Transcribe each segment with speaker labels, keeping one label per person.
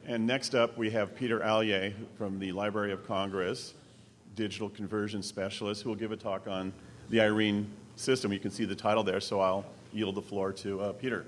Speaker 1: And next up, we have Peter Allier from the Library of Congress, digital conversion specialist, who will give a talk on the IRENE system. You can see the title there, so I'll yield the floor to Peter.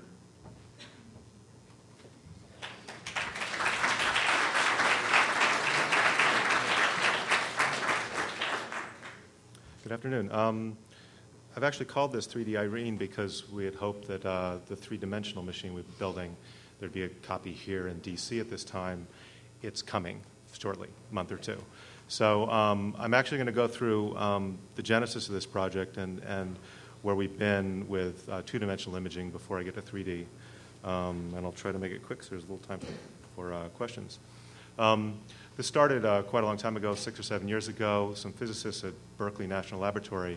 Speaker 2: Good afternoon. I've actually called this 3D IRENE because we had hoped that the three-dimensional machine we've been building, there'd be a copy here in DC at this time. It's coming shortly, a month or two. So I'm actually going to go through the genesis of this project and where we've been with two-dimensional imaging before I get to 3D. And I'll try to make it quick so there's a little time for questions. This started quite a long time ago, 6 or 7 years ago. Some physicists at Berkeley National Laboratory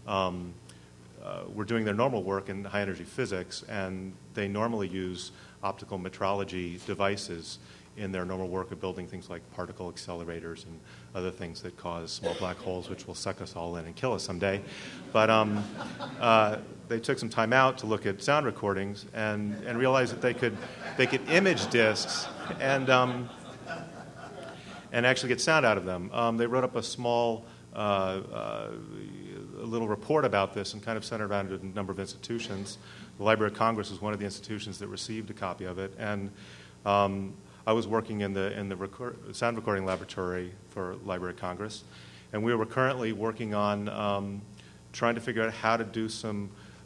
Speaker 2: were doing their normal work in high-energy physics, and they normally use optical metrology devices in their normal work of building things like particle accelerators and other things that cause small black holes, which will suck us all in and kill us someday. But they took some time out to look at sound recordings and realized that they could image disks and actually get sound out of them. They wrote up a small a little report about this and kind of centered around a number of institutions. The Library of Congress was one of the institutions that received a copy of it, and I was working in the sound recording laboratory for Library of Congress, and we were currently working on trying to figure out how to do some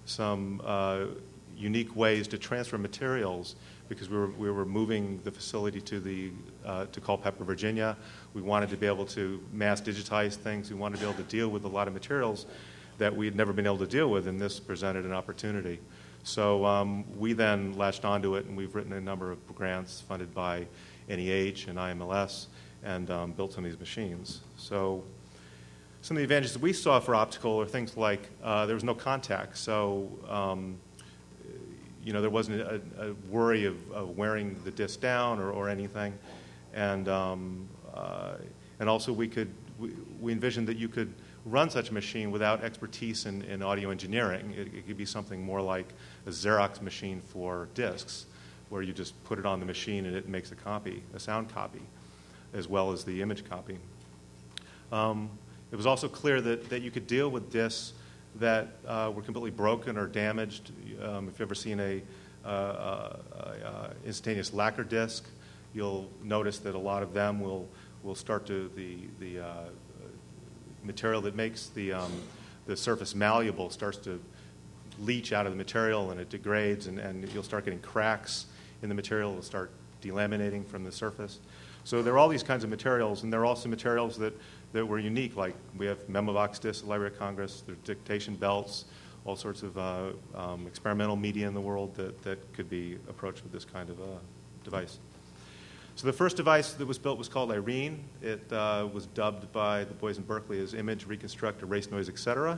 Speaker 2: unique ways to transfer materials, because we were moving the facility to Culpeper, Virginia. We wanted to be able to mass digitize things. We wanted to be able to deal with a lot of materials that we had never been able to deal with, and this presented an opportunity. So we then latched onto it, and we've written a number of grants funded by NEH and IMLS and built some of these machines. So some of the advantages that we saw for optical are things like there was no contact. So there wasn't a worry of wearing the disc down or anything, and also we envisioned that you could run such a machine without expertise in audio engineering. It could be something more like a Xerox machine for discs, where you just put it on the machine and it makes a sound copy, as well as the image copy. It was also clear that you could deal with discs that were completely broken or damaged. If you've ever seen a instantaneous lacquer disc, you'll notice that a lot of them will start to the material that makes the surface malleable starts to leach out of the material, and it degrades, and you'll start getting cracks in the material. It'll start delaminating from the surface. So there are all these kinds of materials, and there are also materials that were unique, like we have Memovox discs at the Library of Congress, there's dictation belts, all sorts of experimental media in the world that could be approached with this kind of device. So the first device that was built was called IRENE. It was dubbed by the boys in Berkeley as Image, Reconstruct, Erase Noise, Etc.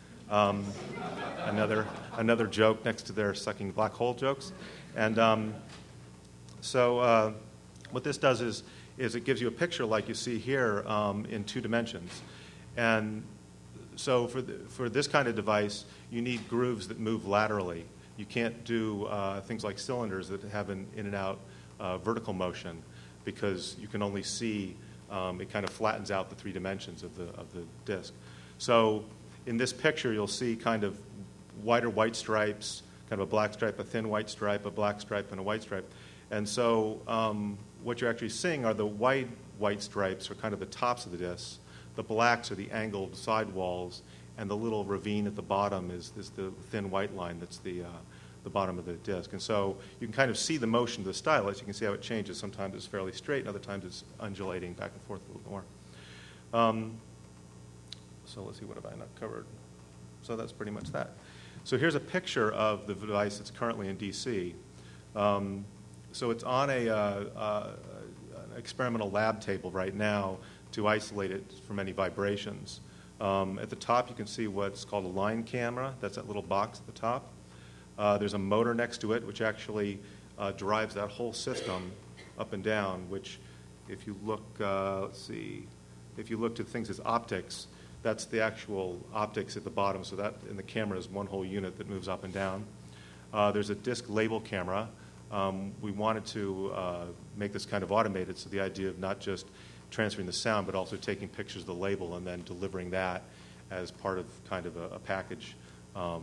Speaker 2: Another joke next to their sucking black hole jokes. And so what this does is it gives you a picture like you see here in 2 dimensions. And so for this kind of device, you need grooves that move laterally. You can't do things like cylinders that have an in and out vertical motion, because you can only see it kind of flattens out the 3 dimensions of the disk. So in this picture, you'll see kind of wider white stripes, kind of a black stripe, a thin white stripe, a black stripe, and a white stripe. And so what you're actually seeing are the white stripes are kind of the tops of the discs. The blacks are the angled sidewalls, and the little ravine at the bottom is the thin white line that's the bottom of the disc. And so you can kind of see the motion of the stylus. You can see how it changes. Sometimes it's fairly straight, and other times it's undulating back and forth a little more. So let's see, what have I not covered? So that's pretty much that. So here's a picture of the device that's currently in DC. So it's on an experimental lab table right now to isolate it from any vibrations. At the top, you can see what's called a line camera. That's that little box at the top. There's a motor next to it, which actually drives that whole system up and down, which if you look, if you look to things as optics, that's the actual optics at the bottom. So that in the camera is one whole unit that moves up and down. There's a disc label camera, we wanted to make this kind of automated, so the idea of not just transferring the sound, but also taking pictures of the label and then delivering that as part of kind of a package of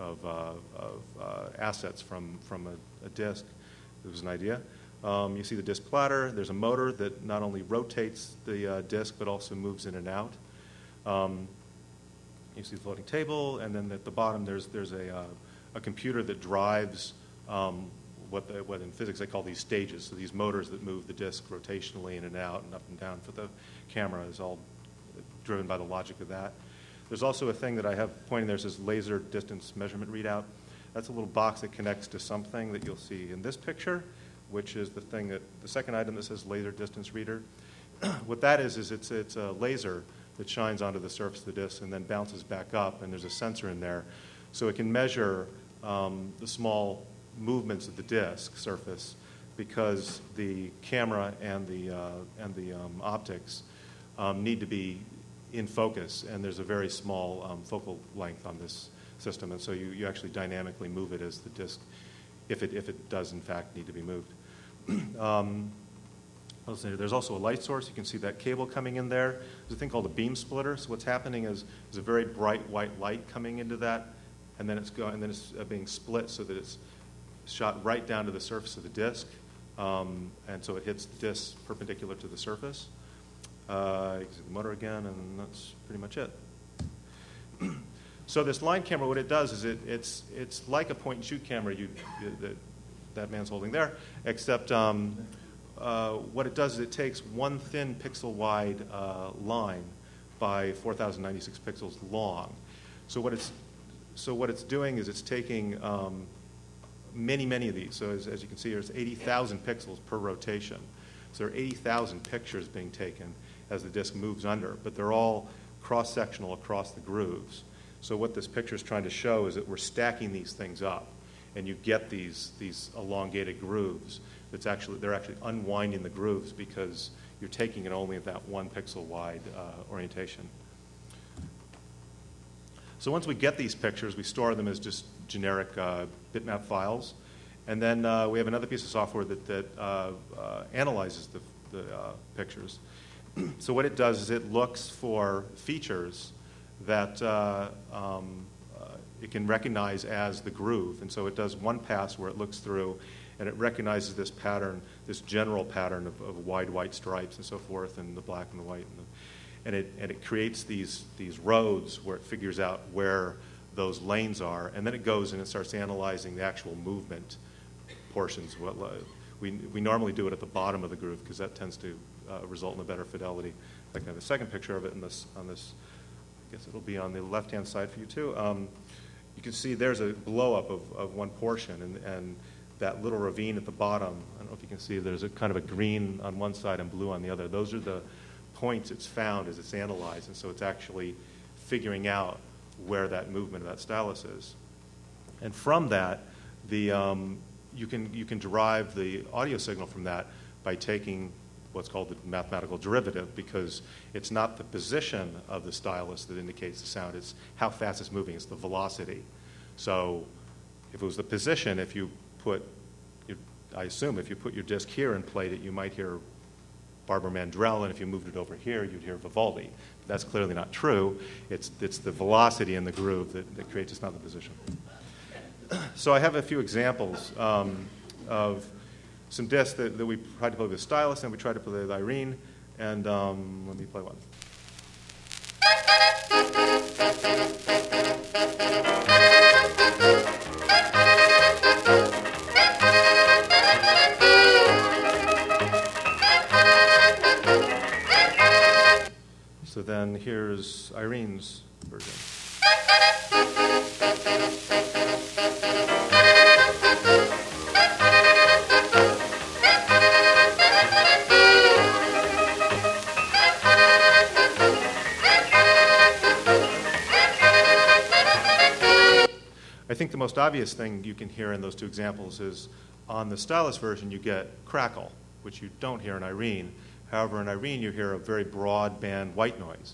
Speaker 2: assets from a disk. It was an idea. You see the disk platter. There's a motor that not only rotates the disk, but also moves in and out. You see the floating table, and then at the bottom there's a computer that drives what in physics they call these stages. So these motors that move the disk rotationally in and out and up and down for the camera is all driven by the logic of that. There's also a thing that I have pointing there that says laser distance measurement readout. That's a little box that connects to something that you'll see in this picture, which is the second item that says laser distance reader. What that is it's a laser that shines onto the surface of the disk and then bounces back up, and there's a sensor in there. So it can measure the small movements of the disk surface because the camera and the optics need to be in focus, and there's a very small focal length on this system, and so you actually dynamically move it as the disk, if it does in fact need to be moved. There's also a light source. You can see that cable coming in there. There's a thing called a beam splitter. So what's happening is there's a very bright white light coming into that, and then it's being split so that it's shot right down to the surface of the disk, and so it hits the disk perpendicular to the surface. You can see the motor again, and that's pretty much it. So this line camera, what it does is it's like a point-and-shoot camera that man's holding there, except what it does is it takes one thin pixel-wide line by 4,096 pixels long. So what it's doing is it's taking many of these. So as you can see, there's 80,000 pixels per rotation. So there are 80,000 pictures being taken as the disk moves under, but they're all cross-sectional across the grooves. So what this picture is trying to show is that we're stacking these things up, and you get these elongated grooves. They're actually unwinding the grooves because you're taking it only at that 1 pixel wide orientation. So once we get these pictures, we store them as just generic bitmap files, and then we have another piece of software that analyzes the pictures. So what it does is it looks for features that it can recognize as the groove. And so it does one pass where it looks through and it recognizes this pattern, this general pattern of wide white stripes and so forth, and the black and the white. And it creates these roads where it figures out where those lanes are. And then it goes and it starts analyzing the actual movement portions. We normally do it at the bottom of the groove because that tends to result in a better fidelity. I can have a second picture of it on this. I guess it'll be on the left-hand side for you too. You can see there's a blow-up of one portion, and that little ravine at the bottom, I don't know if you can see, there's a kind of a green on one side and blue on the other. Those are the points it's found as it's analyzed, and so it's actually figuring out where that movement of that stylus is. And from that, you can derive the audio signal from that by taking what's called the mathematical derivative, because it's not the position of the stylus that indicates the sound, it's how fast it's moving, it's the velocity. So if it was the position, I assume if you put your disc here and played it, you might hear Barbara Mandrell, and if you moved it over here, you'd hear Vivaldi. But that's clearly not true. It's the velocity in the groove that creates, it's not the position. So I have a few examples of some discs that we tried to play with the stylus, and we tried to play with Irene, and let me play one. So then here's Irene's version. I think the most obvious thing you can hear in those two examples is on the stylus version you get crackle, which you don't hear in Irene. However, in Irene you hear a very broad band white noise.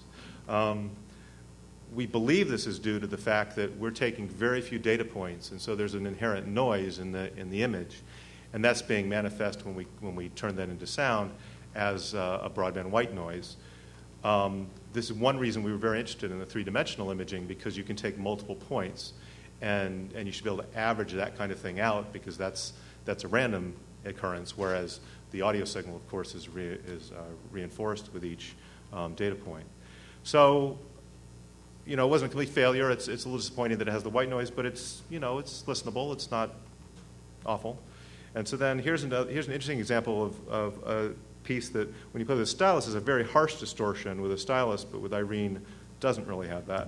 Speaker 2: We believe this is due to the fact that we're taking very few data points, and so there's an inherent noise in the image. And that's being manifest when we turn that into sound as a broadband white noise. This is one reason we were very interested in the three-dimensional imaging, because you can take multiple points and you should be able to average that kind of thing out, because that's a random occurrence, whereas the audio signal, of course, is reinforced with each data point. So, it wasn't a complete failure. It's a little disappointing that it has the white noise, but it's listenable. It's not awful. And so then here's an interesting example of a piece that, when you play with a stylus, is a very harsh distortion with a stylus, but with Irene, doesn't really have that.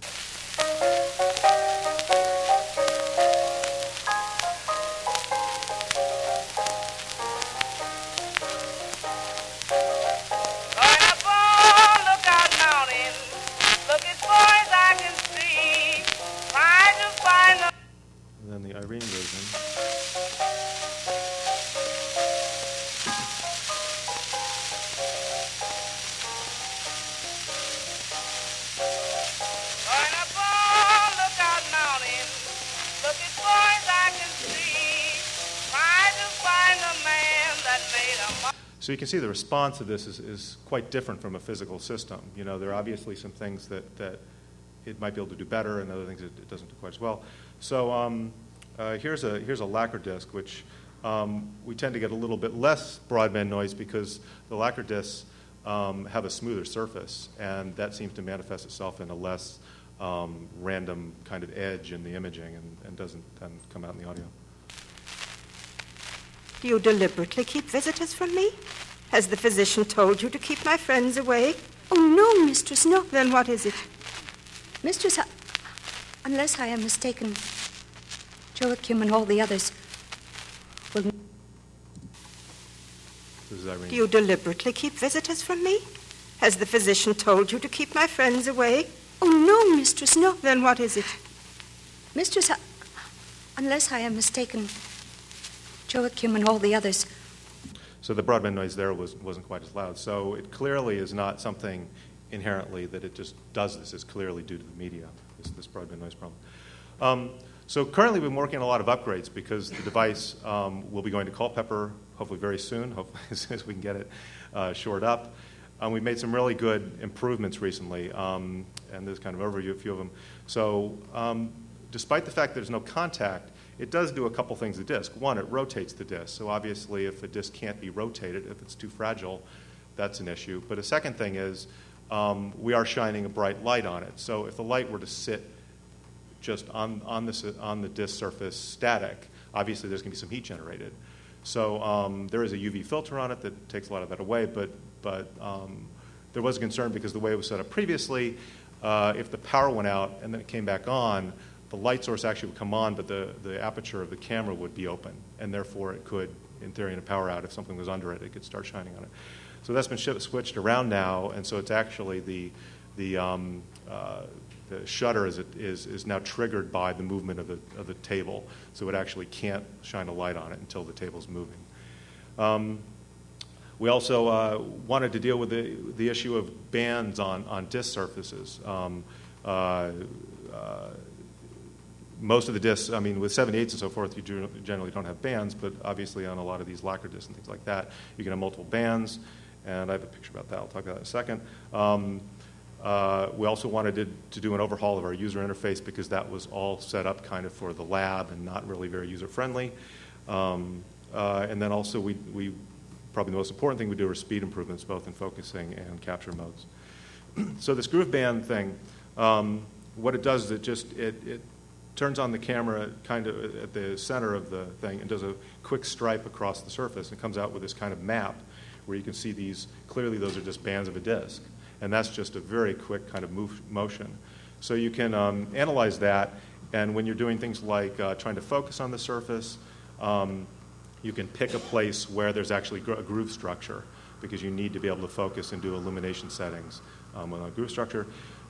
Speaker 2: And then the Irene version. So you can see the response to this is quite different from a physical system. There are obviously some things that it might be able to do better, and other things it doesn't do quite as well. So here's a lacquer disc, which we tend to get a little bit less broadband noise because the lacquer discs have a smoother surface, and that seems to manifest itself in a less random kind of edge in the imaging, and doesn't then come out in the audio.
Speaker 3: Do you deliberately keep visitors from me? Has the physician told you to keep my friends away?
Speaker 4: Oh, no, mistress, no.
Speaker 3: Then what is it?
Speaker 4: Mistress, unless I am mistaken, Joachim and all the others will...
Speaker 2: This is Irene.
Speaker 3: Do you deliberately keep visitors from me? Has the physician told you to keep my friends away?
Speaker 4: Oh, no, mistress, no.
Speaker 3: Then what is it?
Speaker 4: Mistress, unless I am mistaken, Joachim and all the others...
Speaker 2: So the broadband noise there wasn't quite as loud. So it clearly is not something inherently that it just does this. It's clearly due to the media, this broadband noise problem. So currently we've been working on a lot of upgrades because the device will be going to Culpeper hopefully very soon, hopefully as soon as we can get it shored up. We've made some really good improvements recently, and there's kind of overview, a few of them. So despite the fact that there's no contact, it does do a couple things to the disc. One, it rotates the disc. So obviously if a disc can't be rotated, if it's too fragile, that's an issue. But a second thing is we are shining a bright light on it. So if the light were to sit just on the disc surface static, obviously there's going to be some heat generated. So there is a UV filter on it that takes a lot of that away, but there was a concern because the way it was set up previously, if the power went out and then it came back on, the light source actually would come on, but the aperture of the camera would be open, and therefore it could, in theory, in a power out, if something was under it, it could start shining on it. So that's been switched around now, and so it's actually the shutter is now triggered by the movement of the table, so it actually can't shine a light on it until the table's moving. We also wanted to deal with the issue of bands on disc surfaces. Most of the discs, I mean, with 7/8 and so forth, you generally don't have bands, but obviously on a lot of these lacquer discs and things like that, you can have multiple bands, and I have a picture about that. I'll talk about that in a second. We also wanted to do an overhaul of our user interface because that was all set up kind of for the lab and not really very user-friendly. And then also we probably the most important thing we do are speed improvements, both in focusing and capture modes. So this groove band thing, what it does is it turns on the camera kind of at the center of the thing and does a quick stripe across the surface and comes out with this kind of map where you can see these, clearly those are just bands of a disc. And that's just a very quick kind of motion. So you can analyze that, and when you're doing things like trying to focus on the surface, you can pick a place where there's actually a groove structure because you need to be able to focus and do illumination settings on a groove structure.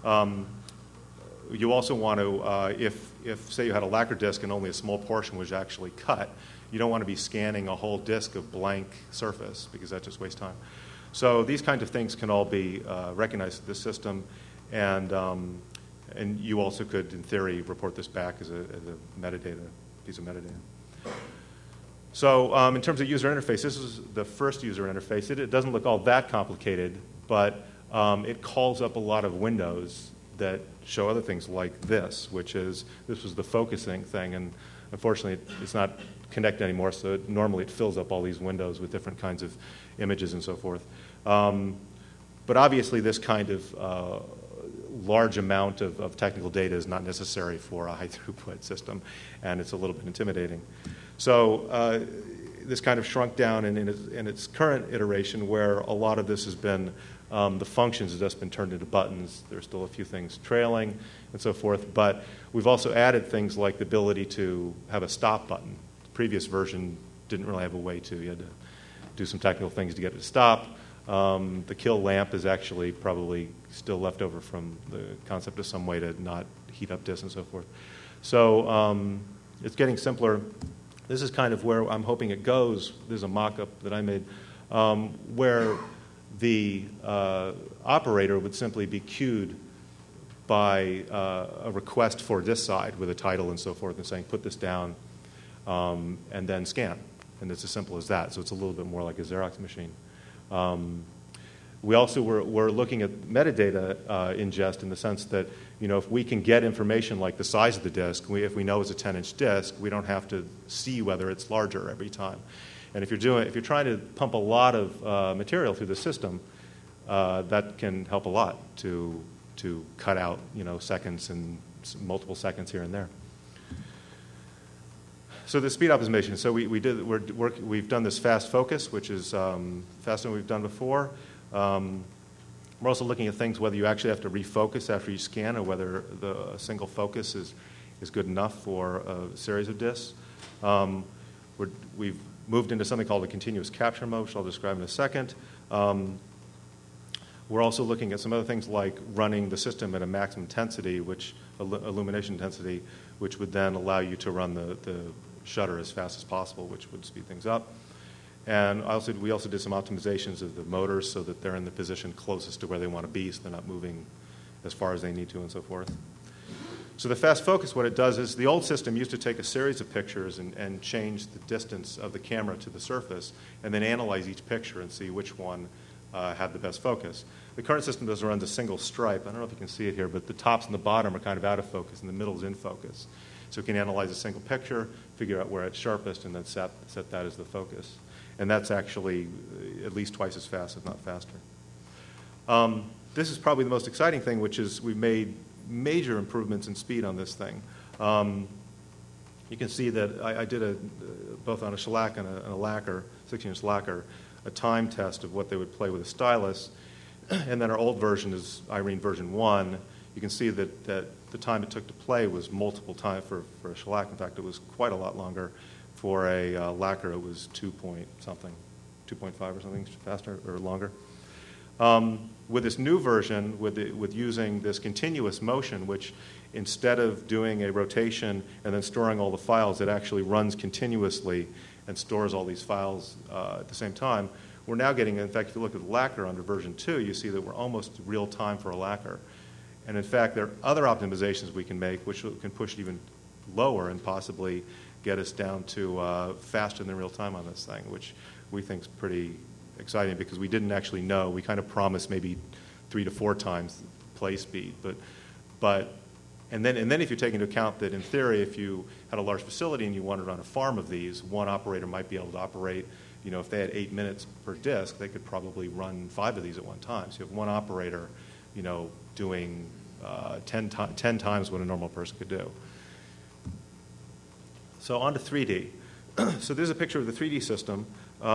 Speaker 2: You also want to, if say you had a lacquer disc and only a small portion was actually cut, you don't want to be scanning a whole disc of blank surface because that just wastes time. So these kinds of things can all be recognized in this system, and you also could, in theory, report this back as a metadata, piece of metadata. So in terms of user interface, this is the first user interface. It doesn't look all that complicated, but it calls up a lot of windows that show other things like this was the focusing thing, and unfortunately it's not connected anymore, so normally it fills up all these windows with different kinds of images and so forth. But obviously this kind of large amount of technical data is not necessary for a high throughput system, and it's a little bit intimidating. So this kind of shrunk down in its current iteration, where a lot of this has been, the functions have just been turned into buttons. There's still a few things trailing and so forth, but we've also added things like the ability to have a stop button. The previous version didn't really have a way to. You had to do some technical things to get it to stop. The kill lamp is actually probably still left over from the concept of some way to not heat up disks and so forth. So it's getting simpler. This is kind of where I'm hoping it goes. There's a mock-up that I made where the operator would simply be queued by a request for disk side with a title and so forth and saying, put this down and then scan. And it's as simple as that. So it's a little bit more like a Xerox machine. We also were looking at metadata ingest in the sense that, if we can get information like the size of the disk, if we know it's a 10-inch disk, we don't have to see whether it's larger every time. And if you're trying to pump a lot of material through the system, that can help a lot to cut out seconds and multiple seconds here and there. So the speed optimization. So we've done this fast focus, which is faster than we've done before. We're also looking at things whether you actually have to refocus after you scan, or whether a single focus is good enough for a series of disks. We've moved into something called a continuous capture mode, which I'll describe in a second. We're also looking at some other things like running the system at a maximum intensity, illumination intensity, which would then allow you to run the shutter as fast as possible, which would speed things up. And we also did some optimizations of the motors so that they're in the position closest to where they want to be, so they're not moving as far as they need to and so forth. So the fast focus, what it does is the old system used to take a series of pictures and change the distance of the camera to the surface and then analyze each picture and see which one had the best focus. The current system does run a single stripe. I don't know if you can see it here, but the tops and the bottom are kind of out of focus and the middle is in focus. So it can analyze a single picture, figure out where it's sharpest, and then set that as the focus. And that's actually at least twice as fast, if not faster. This is probably the most exciting thing, which is we've made major improvements in speed on this thing. You can see that I did both on a shellac and a lacquer, 16-inch lacquer, a time test of what they would play with a stylus. And then our old version is Irene version 1. You can see that the time it took to play was multiple times for a shellac. In fact, it was quite a lot longer. For a lacquer, it was 2.5 or something faster or longer. With this new version, with using this continuous motion, which instead of doing a rotation and then storing all the files, it actually runs continuously and stores all these files at the same time, we're now getting, in fact, if you look at the lacquer under version 2, you see that we're almost real time for a lacquer. And in fact, there are other optimizations we can make which can push even lower and possibly get us down to faster than real time on this thing, which we think is pretty exciting because we didn't actually know. We kind of promised maybe 3 to 4 times play speed, and then if you take into account that in theory, if you had a large facility and you wanted to run a farm of these, one operator might be able to operate. If they had 8 minutes per disk, they could probably run 5 of these at one time. So you have one operator, doing 10 times what a normal person could do. So on to 3D. So there's a picture of the 3D system.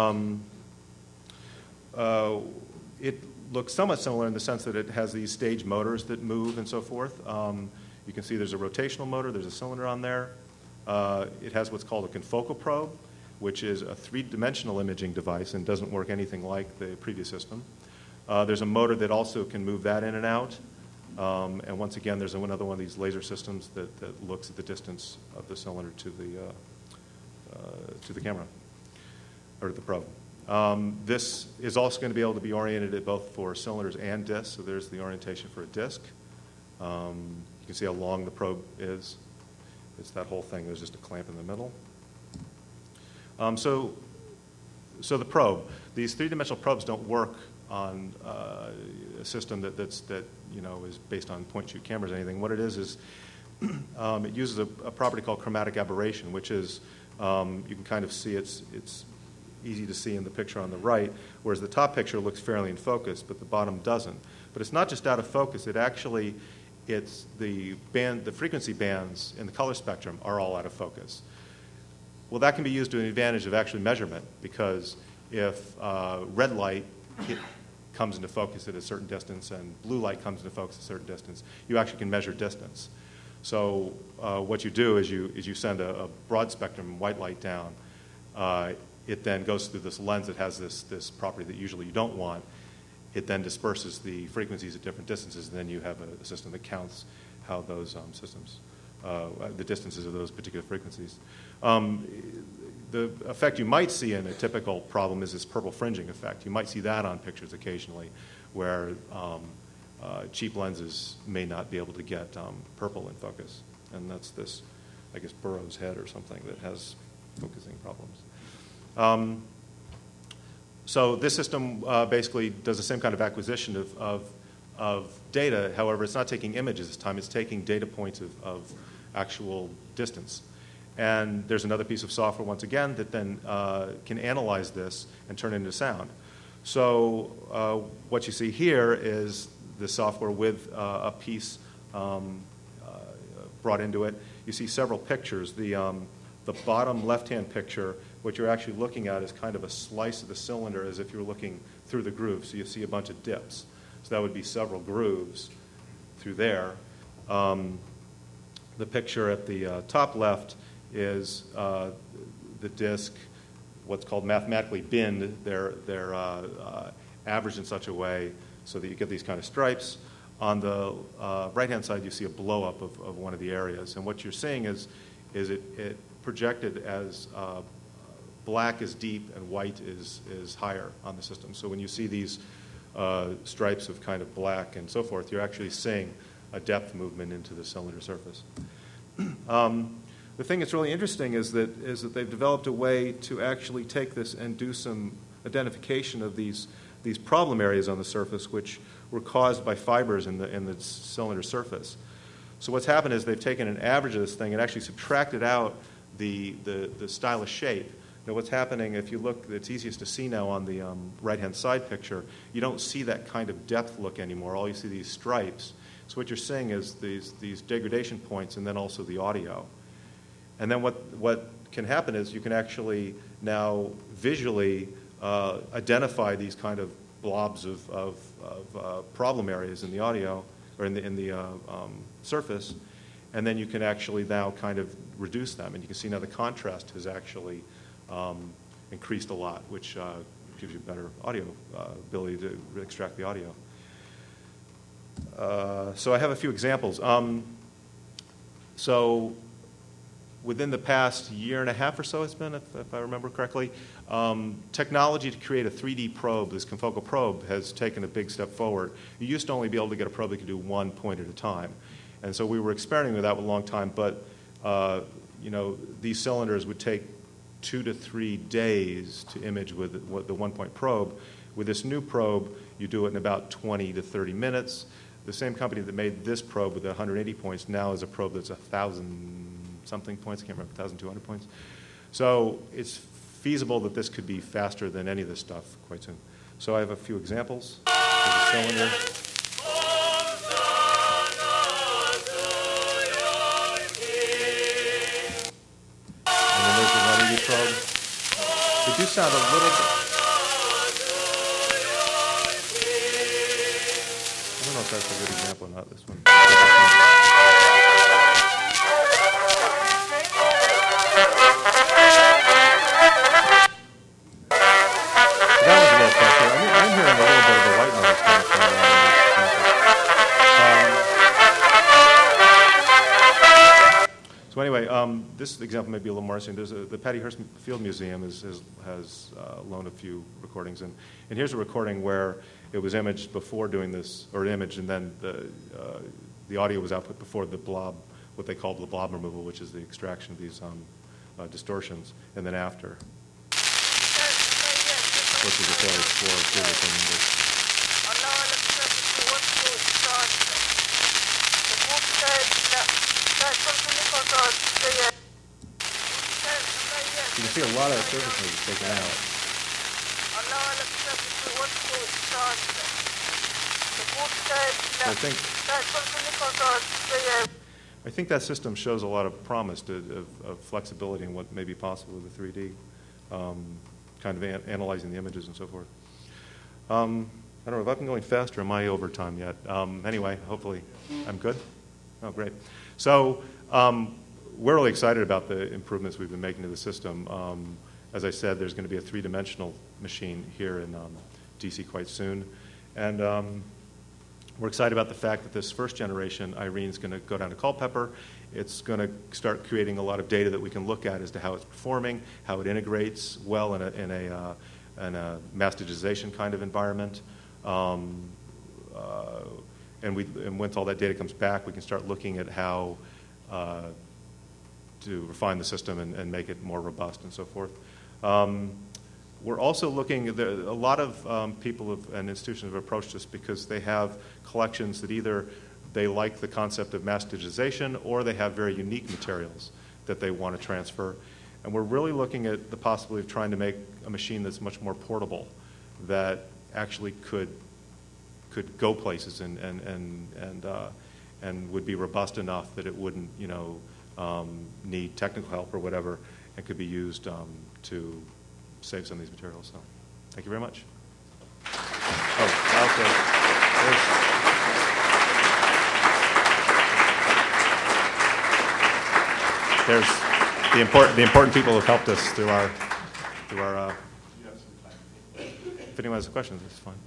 Speaker 2: It looks somewhat similar in the sense that it has these stage motors that move and so forth. You can see there's a rotational motor. There's a cylinder on there. It has what's called a confocal probe, which is a 3-dimensional imaging device and doesn't work anything like the previous system. There's a motor that also can move that in and out. And once again, there's another one of these laser systems that looks at the distance of the cylinder to the camera, or to the probe. This is also going to be able to be oriented at both for cylinders and disks, so there's the orientation for a disk. You can see how long the probe is. It's that whole thing. There's just a clamp in the middle. So the probe, these three-dimensional probes don't work on a system that is based on point-shoot cameras or anything. What it is it uses a property called chromatic aberration, which is you can kind of see it's easy to see in the picture on the right, whereas the top picture looks fairly in focus, but the bottom doesn't. But it's not just out of focus. It's the frequency bands in the color spectrum are all out of focus. Well, that can be used to an advantage of actually measurement, because if red light comes into focus at a certain distance and blue light comes into focus at a certain distance, you actually can measure distance. So what you do is you send a broad spectrum white light down. It then goes through this lens that has this property that usually you don't want. It then disperses the frequencies at different distances, and then you have a system that counts how those the distances of those particular frequencies. The effect you might see in a typical problem is this purple fringing effect. You might see that on pictures occasionally, where cheap lenses may not be able to get purple in focus. And that's this, I guess, Burroughs head or something that has focusing problems. So this system basically does the same kind of acquisition of data. However, it's not taking images this time. It's taking data points of actual distance. And there's another piece of software, once again, that then can analyze this and turn it into sound. So what you see here is the software with a piece brought into it. You see several pictures. The bottom left-hand picture, what you're actually looking at is kind of a slice of the cylinder as if you were looking through the groove. So you see a bunch of dips. So that would be several grooves through there. The picture at the top left is the disk, what's called mathematically binned. They're averaged in such a way so that you get these kind of stripes. On the right-hand side, you see a blow-up of one of the areas. And what you're seeing is it projected as black is deep and white is higher on the system. So when you see these stripes of kind of black and so forth, you're actually seeing a depth movement into the cylinder surface. The thing that's really interesting is that they've developed a way to actually take this and do some identification of these problem areas on the surface, which were caused by fibers in the cylinder surface. So what's happened is they've taken an average of this thing and actually subtracted out the stylus shape. Now what's happening, if you look, it's easiest to see now on the right-hand side picture, you don't see that kind of depth look anymore. All you see these stripes. So what you're seeing is these degradation points and then also the audio. And then what can happen is you can actually now visually identify these kind of blobs of problem areas in the audio or in the surface, and then you can actually now kind of reduce them. And you can see now the contrast has actually increased a lot, which gives you better audio ability to extract the audio. So I have a few examples. So within the past year and a half or so, it's been, if I remember correctly, technology to create a 3D probe, this confocal probe, has taken a big step forward. You used to only be able to get a probe that could do one point at a time. And so we were experimenting with that for a long time, but these cylinders would take 2 to 3 days to image with the one-point probe. With this new probe, you do it in about 20 to 30 minutes. The same company that made this probe with 180 points now is a probe that's 1,000-something points. I can't remember, 1,200 points. So it's feasible that this could be faster than any of this stuff quite soon. So I have a few examples of the cylinder. And then there's the 180 probe. They do sound a little bit... I don't know if that's a good example or not, this one. That was a little pressure. I'm hearing a little bit of the white noise coming from So anyway, this example may be a little more interesting. The Patty Hearst Field Museum has loaned a few recordings, and here's a recording where it was imaged before doing this, or imaged, and then the audio was output before the blob, what they call the blob removal, which is the extraction of these distortions, and then after. which is a fairly poor Google thing. You can see a lot of the surface is taken out. I think that system shows a lot of promise of flexibility and what may be possible with the 3D, kind of analyzing the images and so forth. I don't know if I've been going fast or am I over time yet? Anyway, hopefully I'm good. Oh, great. So we're really excited about the improvements we've been making to the system. As I said, there's going to be a three-dimensional machine here in DC quite soon. And we're excited about the fact that this first generation Irene is going to go down to Culpeper. It's going to start creating a lot of data that we can look at as to how it's performing, how it integrates well in a mass digitization kind of environment. And once all that data comes back, we can start looking at how to refine the system and make it more robust and so forth. We're also looking at a lot of people and institutions have approached us because they have collections that either they like the concept of mass digitization or they have very unique materials that they want to transfer. And we're really looking at the possibility of trying to make a machine that's much more portable, that actually could go places and would be robust enough that it wouldn't, need technical help or whatever, and could be used to save some of these materials. So, thank you very much. Oh, okay. There's the important people who've helped us through our. If anyone has questions, it's fine.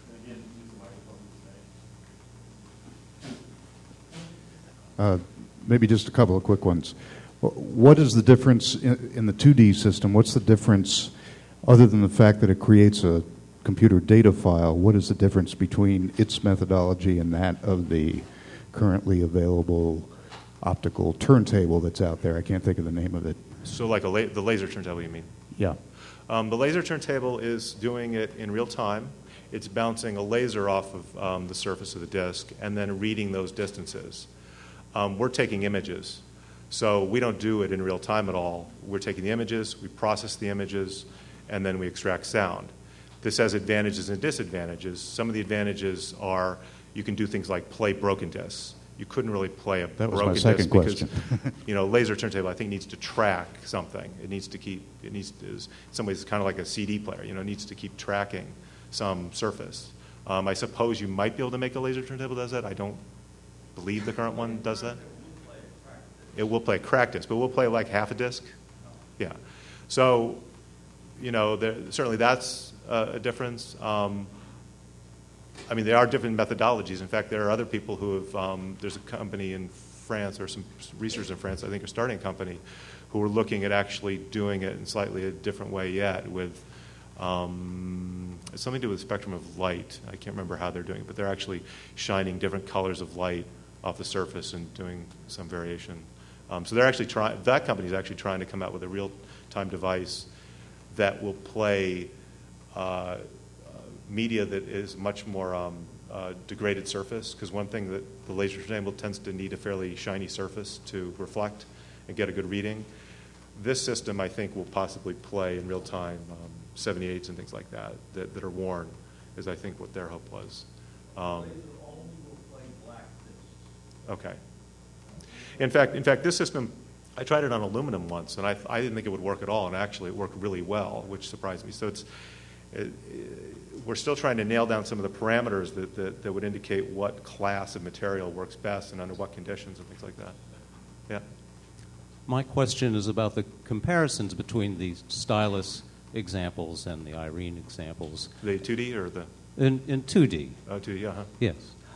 Speaker 5: Maybe just a couple of quick ones. What is the difference in the 2D system? What's the difference, other than the fact that it creates a computer data file, what is the difference between its methodology and that of the currently available optical turntable that's out there? I can't think of the name of it.
Speaker 2: So like the laser turntable, you mean?
Speaker 5: Yeah.
Speaker 2: The laser turntable is doing it in real time. It's bouncing a laser off of the surface of the disk and then reading those distances. We're taking images. So we don't do it in real time at all. We're taking the images, we process the images, and then we extract sound. This has advantages and disadvantages. Some of the advantages are you can do things like play broken discs. You couldn't really play a broken disc because laser turntable I think needs to track something. In some ways it's kind of like a CD player. It needs to keep tracking some surface. I suppose you might be able to make a laser turntable that does that. I don't believe the current one does that. It will play a cracked disc, but we'll play like half a disc. Yeah. So, certainly that's a difference. There are different methodologies. In fact, there are other people who have, there's a company in France, or some researchers in France, I think, are starting a company who are looking at actually doing it in slightly a different way yet with, it's something to do with the spectrum of light. I can't remember how they're doing it, but they're actually shining different colors of light off the surface and doing some variation. So they're actually that company is actually trying to come out with a real-time device that will play media that is much more degraded surface, because one thing that the laser turntable tends to need a fairly shiny surface to reflect and get a good reading. This system, I think, will possibly play in real time 78s and things like that are worn, is I think what their hope was. Okay. In fact, this system, I tried it on aluminum once, and I didn't think it would work at all, and actually it worked really well, which surprised me. So we're still trying to nail down some of the parameters that would indicate what class of material works best and under what conditions and things like that. Yeah.
Speaker 6: My question is about the comparisons between the stylus examples and the Irene examples.
Speaker 2: The 2D or the?
Speaker 6: In 2D.
Speaker 2: Oh, 2D, uh-huh.
Speaker 6: Yes.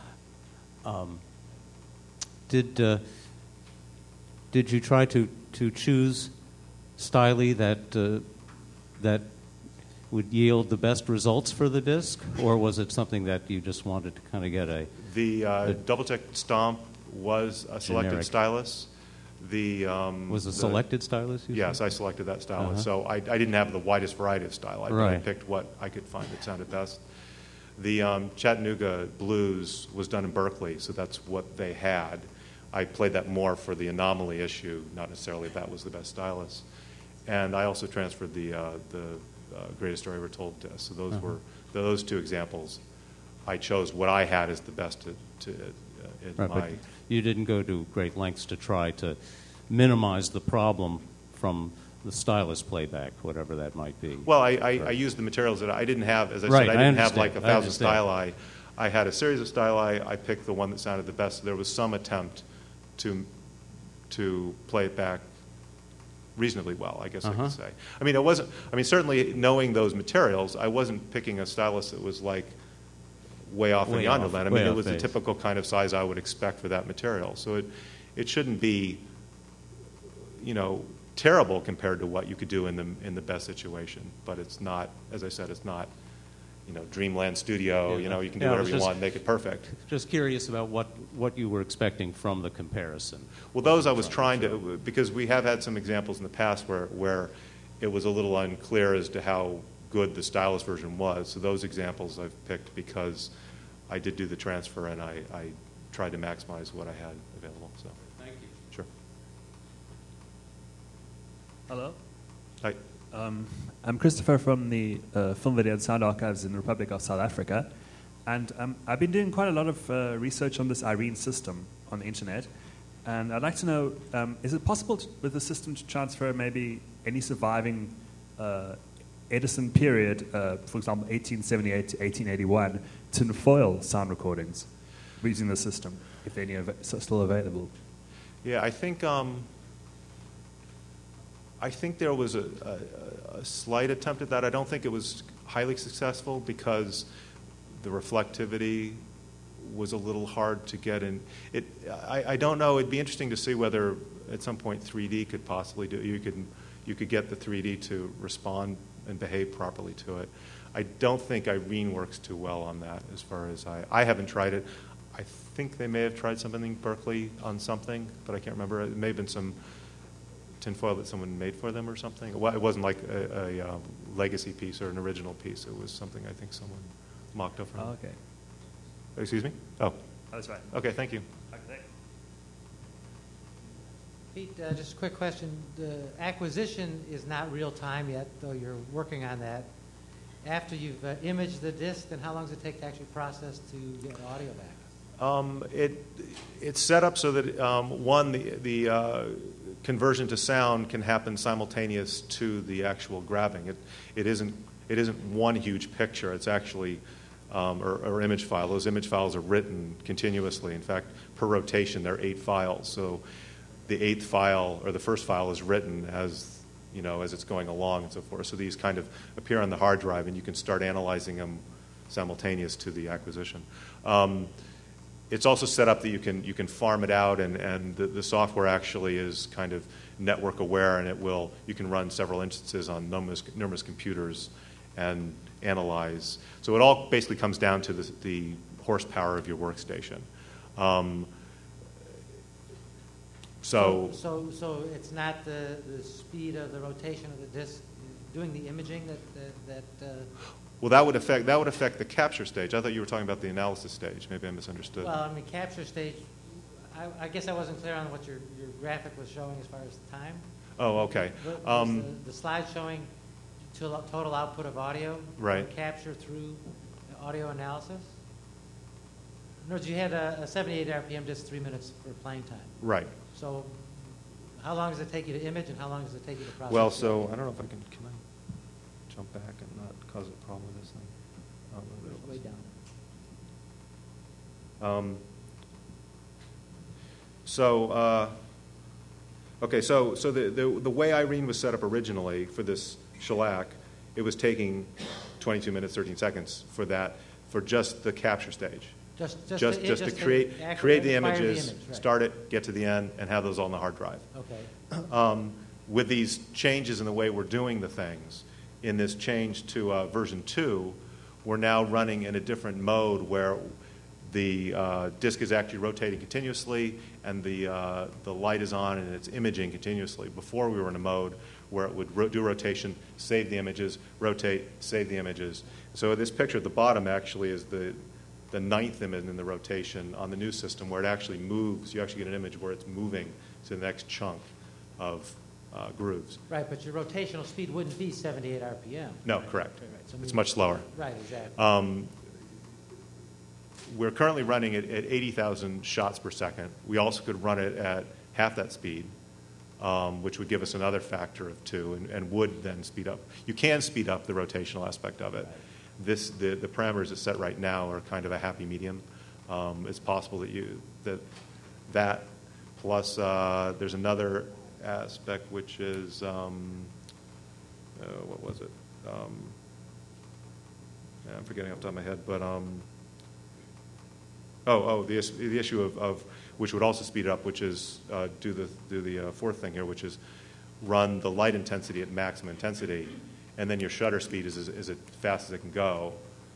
Speaker 6: Did you try to choose styli that would yield the best results for the disc, or was it something that you just wanted to kind of get
Speaker 2: The double-check stomp was a selected
Speaker 6: generic
Speaker 2: stylus.
Speaker 6: Was a selected stylus?
Speaker 2: Yes, I selected that stylus. So I didn't have the widest variety of style. I picked what I could find that sounded best. The Chattanooga Blues was done in Berkeley, so that's what they had. I played that more for the anomaly issue, not necessarily if that was the best stylus. And I also transferred the Greatest Story Ever Told disc. So those were those two examples. I chose what I had as the best
Speaker 6: But you didn't go to great lengths to try to minimize the problem from the stylus playback, whatever that might be.
Speaker 2: Well, I used the materials that I didn't have. As I said, I didn't have like 1,000 styli. I had a series of styli. I picked the one that sounded the best. There was some attempt to play it back reasonably well, I guess I could say. I mean, it wasn't. I mean, certainly knowing those materials, I wasn't picking a stylus that was like way off in yonder land. I mean, it was the typical kind of size I would expect for that material. So it shouldn't be, terrible compared to what you could do in the best situation. But it's not, as I said, it's not, Dreamland Studio. You can do whatever you want and make it perfect.
Speaker 6: Just curious about what you were expecting from the comparison.
Speaker 2: Well, those I was trying to, because we have had some examples in the past where it was a little unclear as to how good the stylus version was. So those examples I've picked because I did do the transfer and I tried to maximize what I had available. So
Speaker 6: thank you.
Speaker 2: Sure.
Speaker 7: Hello.
Speaker 2: Hi.
Speaker 7: I'm Christopher from the Film, Video and Sound Archives in the Republic of South Africa. And I've been doing quite a lot of research on this IRENE system on the internet. And I'd like to know, is it possible with the system to transfer maybe any surviving Edison period, for example, 1878 to 1881, to foil sound recordings using the system, if any are still available?
Speaker 2: Yeah, I think there was a slight attempt at that. I don't think it was highly successful because the reflectivity was a little hard to get in. I don't know. It'd be interesting to see whether at some point 3D could possibly do. You could get the 3D to respond and behave properly to it. I don't think IRENE works too well on that. As far as I haven't tried it. I think they may have tried something in Berkeley on something, but I can't remember. It may have been some tinfoil that someone made for them or something. Well, it wasn't like a legacy piece or an original piece. It was something I think someone mocked up from.
Speaker 7: Oh, okay.
Speaker 2: Excuse me? Oh,
Speaker 7: that's right.
Speaker 2: Okay, thank you.
Speaker 7: Okay.
Speaker 8: Pete, just a quick question. The acquisition is not real time yet, though you're working on that. After you've imaged the disc, then how long does it take to actually process to get audio back?
Speaker 2: It's set up so that the conversion to sound can happen simultaneous to the actual grabbing. It isn't one huge picture. It's actually or image file. Those image files are written continuously. In fact, per rotation, there are 8 files. So the 8th file or the first file is written as it's going along and so forth. So these kind of appear on the hard drive, and you can start analyzing them simultaneous to the acquisition. It's also set up that you can farm it out, and the software actually is kind of network aware, and you can run several instances on numerous computers and analyze. So it all basically comes down to the horsepower of your workstation. So
Speaker 8: it's not the speed of the rotation of the disc doing the imaging that
Speaker 2: Well, that would affect the capture stage. I thought you were talking about the analysis stage. Maybe I misunderstood.
Speaker 8: Well, I mean, capture stage, I guess I wasn't clear on what your graphic was showing as far as time.
Speaker 2: Oh, okay.
Speaker 8: The slide showing total output of audio,
Speaker 2: right?
Speaker 8: Capture through audio analysis. In other words, you had a 78 RPM disc, 3 minutes for playing time.
Speaker 2: Right.
Speaker 8: So, how long does it take you to image, and how long does it take you to process?
Speaker 2: Well, so I don't know if I can I jump back and not cause a problem with this thing? Oh,
Speaker 8: way down.
Speaker 2: Okay, so the way IRENE was set up originally for this shellac, it was taking 22 minutes, 13 seconds for just the capture stage. Just to create the images,
Speaker 8: right.
Speaker 2: Start it, get to the end, and have those all on the hard drive.
Speaker 8: Okay.
Speaker 2: With these changes in the way we're doing the things, in this change to version 2, we're now running in a different mode where the disc is actually rotating continuously, and the light is on, and it's imaging continuously. Before, we were in a mode where it would do rotation, save the images, rotate, save the images. So this picture at the bottom actually is the ninth image in the rotation on the new system, where it actually moves. You actually get an image where it's moving to the next chunk of grooves.
Speaker 8: Right, but your rotational speed wouldn't be 78 RPM.
Speaker 2: No,
Speaker 8: right?
Speaker 2: correct.
Speaker 8: Right. So
Speaker 2: It's much slower.
Speaker 8: Right, exactly.
Speaker 2: We're currently running it at 80,000 shots per second. We also could run it at half that speed, which would give us another factor of 2 and would then speed up. You can speed up the rotational aspect of it. The parameters it's set right now are kind of a happy medium. It's possible that plus there's another aspect which is what was it? I'm forgetting off the top of my head, but the issue of which would also speed it up, which is do the fourth thing here, which is run the light intensity at maximum intensity, and then your shutter speed is as fast as it can go.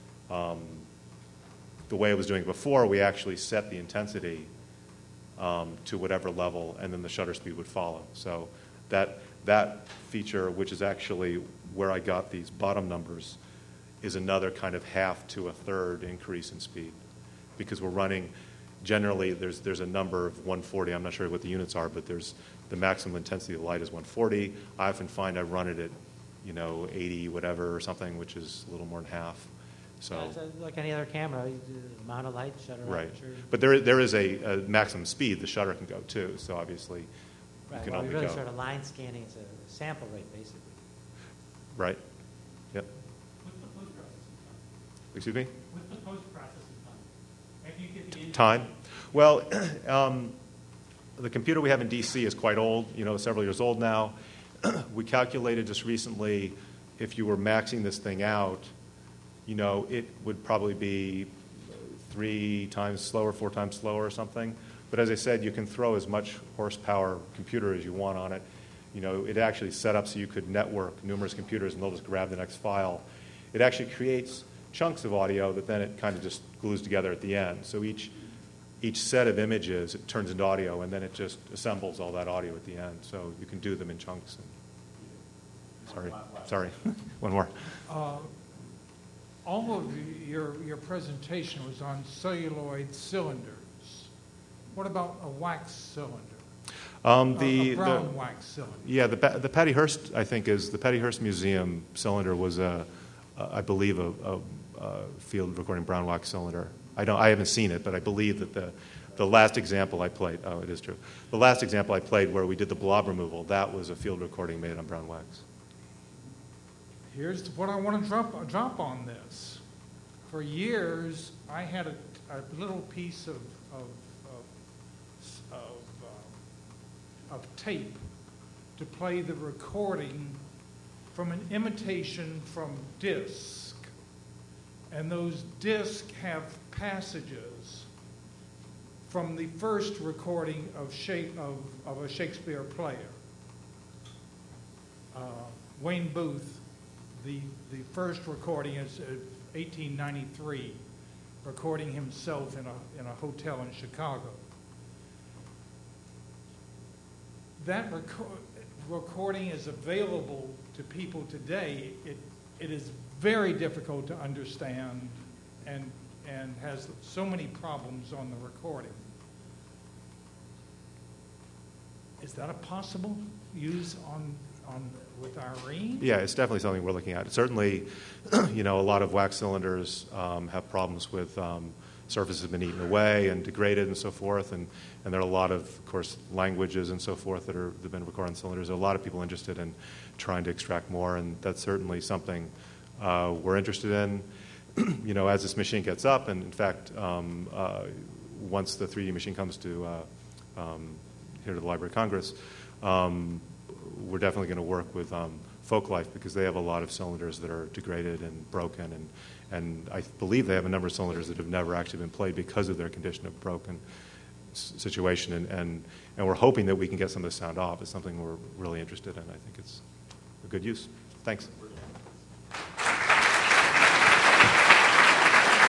Speaker 2: The way I was doing it before, we actually set the intensity to whatever level, and then the shutter speed would follow. So that feature, which is actually where I got these bottom numbers, is another kind of half to a third increase in speed, because we're running. Generally, there's a number of 140. I'm not sure what the units are, but there's the maximum intensity of the light is 140. I often find I run it at 80 whatever or something, which is a little more than half. So
Speaker 8: It's like any other camera, you do the amount of light, shutter
Speaker 2: right,
Speaker 8: aperture.
Speaker 2: but there is a maximum speed the shutter can go to. So obviously,
Speaker 8: Right,
Speaker 2: you can
Speaker 8: well,
Speaker 2: only
Speaker 8: you're really
Speaker 2: go
Speaker 8: sort of line scanning. It's a sample rate, basically.
Speaker 2: right. Yep.
Speaker 9: What's the post-processing time?
Speaker 2: Excuse me.
Speaker 9: What's the post-processing time? After you get the
Speaker 2: Time? Well, the computer we have in DC is quite old, several years old now. We calculated just recently if you were maxing this thing out, it would probably be 3 times slower, 4 times slower or something. But as I said, you can throw as much horsepower computer as you want on it. It actually set up so you could network numerous computers and they'll just grab the next file. It actually creates chunks of audio that then it kind of just glues together at the end. So each set of images, it turns into audio, and then it just assembles all that audio at the end. So you can do them in chunks. Sorry. One more.
Speaker 10: All of your presentation was on celluloid cylinders. What about a wax cylinder? A brown wax cylinder.
Speaker 2: Yeah, the Patty Hearst, I think, the Patty Hearst Museum cylinder was I believe a field recording brown wax cylinder. I haven't seen it, but I believe that the last example I played. Oh, it is true. The last example I played where we did the blob removal, that was a field recording made on brown wax.
Speaker 10: Here's what I want to drop on this. For years, I had a little piece of tape to play the recording from an imitation from disc, and those discs have passages from the first recording of a Shakespeare player. Wayne Booth, the first recording is 1893, recording himself in a hotel in Chicago. That recording is available to people today. It is very difficult to understand and has so many problems on the recording. Is that a possible use with Irene?
Speaker 2: Yeah, it's definitely something we're looking at. Certainly, a lot of wax cylinders have problems with surfaces have been eaten away and degraded and so forth, and there are a lot of course, languages and so forth that have been recorded on cylinders. There are a lot of people interested in trying to extract more, and that's certainly something we're interested in. As this machine gets up, and in fact, once the 3D machine comes to here to the Library of Congress, we're definitely going to work with Folklife because they have a lot of cylinders that are degraded and broken, and I believe they have a number of cylinders that have never actually been played because of their condition of broken situation, and we're hoping that we can get some of the sound off. It's something we're really interested in. I think it's a good use. Thanks.